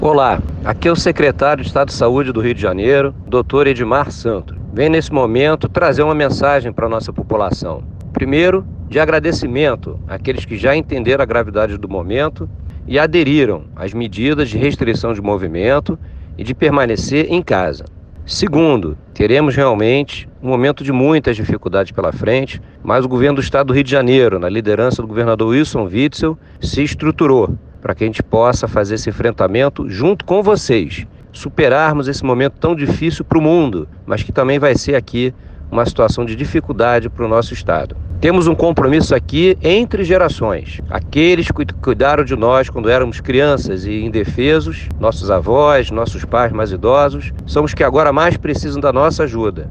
Olá, aqui é o secretário de Estado de Saúde do Rio de Janeiro, Dr. Edmar Santos. Venho nesse momento trazer uma mensagem para a nossa população. Primeiro, de agradecimento àqueles que já entenderam a gravidade do momento e aderiram às medidas de restrição de movimento e de permanecer em casa. Segundo, teremos realmente um momento de muitas dificuldades pela frente, mas o governo do Estado do Rio de Janeiro, na liderança do governador Wilson Witzel, se estruturou para que a gente possa fazer esse enfrentamento junto com vocês, superarmos esse momento tão difícil para o mundo, mas que também vai ser aqui uma situação de dificuldade para o nosso Estado. Temos um compromisso aqui entre gerações. Aqueles que cuidaram de nós quando éramos crianças e indefesos, nossos avós, nossos pais mais idosos, são os que agora mais precisam da nossa ajuda.